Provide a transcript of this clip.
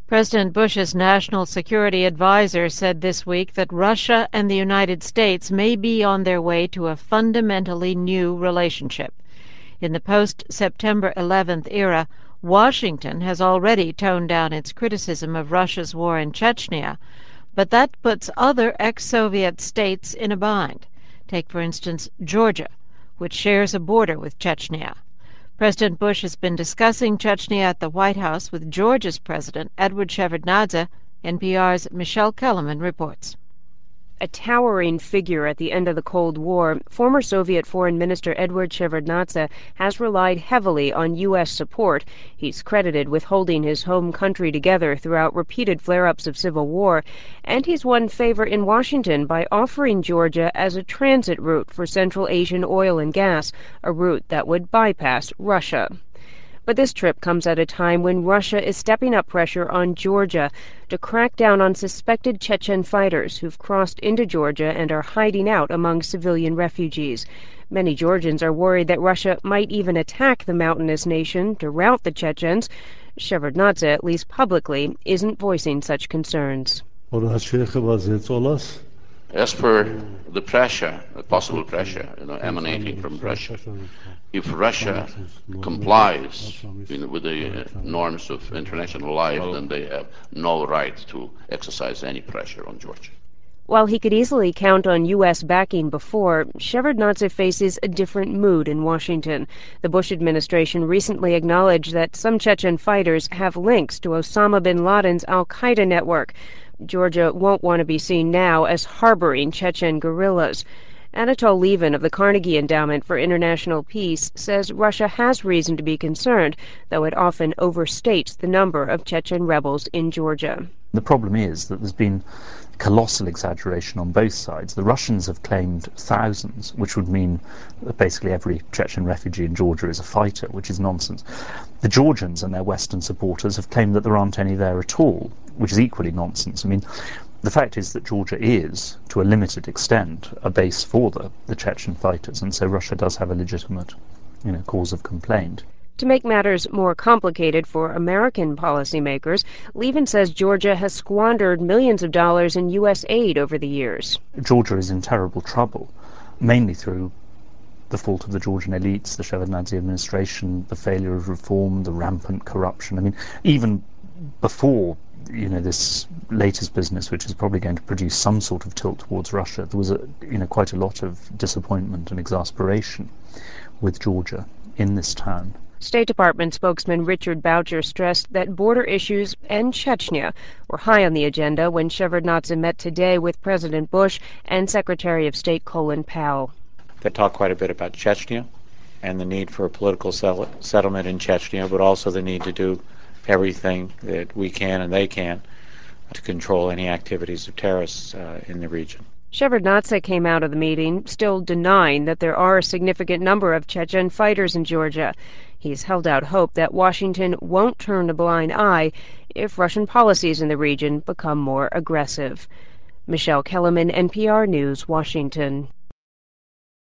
President Bush's national security advisor said this week that Russia and the United States may be on their way to a fundamentally new relationship. In the post-September 11th era, Washington has already toned down its criticism of Russia's war in Chechnya, but that puts other ex-Soviet states in a bind. Take, for instance, Georgia, which shares a border with Chechnya. President Bush has been discussing Chechnya at the White House with Georgia's President Eduard Shevardnadze. NPR's Michelle Kellerman reports. A towering figure at the end of the Cold War, former Soviet Foreign Minister Eduard Shevardnadze has relied heavily on U.S. support. He's credited with holding his home country together throughout repeated flare-ups of civil war, and he's won favor in Washington by offering Georgia as a transit route for Central Asian oil and gas, a route that would bypass Russia. But this trip comes at a time when Russia is stepping up pressure on Georgia to crack down on suspected Chechen fighters who've crossed into Georgia and are hiding out among civilian refugees. Many Georgians are worried that Russia might even attack the mountainous nation to rout the Chechens. Shevardnadze, at least publicly, isn't voicing such concerns. As per the pressure, the possible pressure emanating from Russia, if Russia complies with the norms of international life, then they have no right to exercise any pressure on Georgia. While he could easily count on U.S. backing before, Shevardnadze faces a different mood in Washington. The Bush administration recently acknowledged that some Chechen fighters have links to Osama bin Laden's al-Qaeda network. Georgia won't want to be seen now as harboring Chechen guerrillas. Anatol Lieven of the Carnegie Endowment for International Peace says Russia has reason to be concerned, though it often overstates the number of Chechen rebels in Georgia. The problem is that there's been colossal exaggeration on both sides. The Russians have claimed thousands, which would mean that basically every Chechen refugee in Georgia is a fighter, which is nonsense. The Georgians and their Western supporters have claimed that there aren't any there at all, which is equally nonsense. I mean, the fact is that Georgia is, to a limited extent, a base for the Chechen fighters, and so Russia does have a legitimate, cause of complaint. To make matters more complicated for American policymakers, Lieven says Georgia has squandered millions of dollars in U.S. aid over the years. Georgia is in terrible trouble, mainly through the fault of the Georgian elites, the Shevardnadze administration, the failure of reform, the rampant corruption. I mean, even before this latest business, which is probably going to produce some sort of tilt towards Russia, there was quite a lot of disappointment and exasperation with Georgia in this town. State Department spokesman Richard Boucher stressed that border issues and Chechnya were high on the agenda when Shevardnadze met today with President Bush and Secretary of State Colin Powell. They talked quite a bit about Chechnya and the need for a political settlement in Chechnya, but also the need to do everything that we can and they can to control any activities of terrorists in the region. Shevardnadze came out of the meeting still denying that there are a significant number of Chechen fighters in Georgia. He's held out hope that Washington won't turn a blind eye if Russian policies in the region become more aggressive. Michelle Kellerman, NPR News, Washington.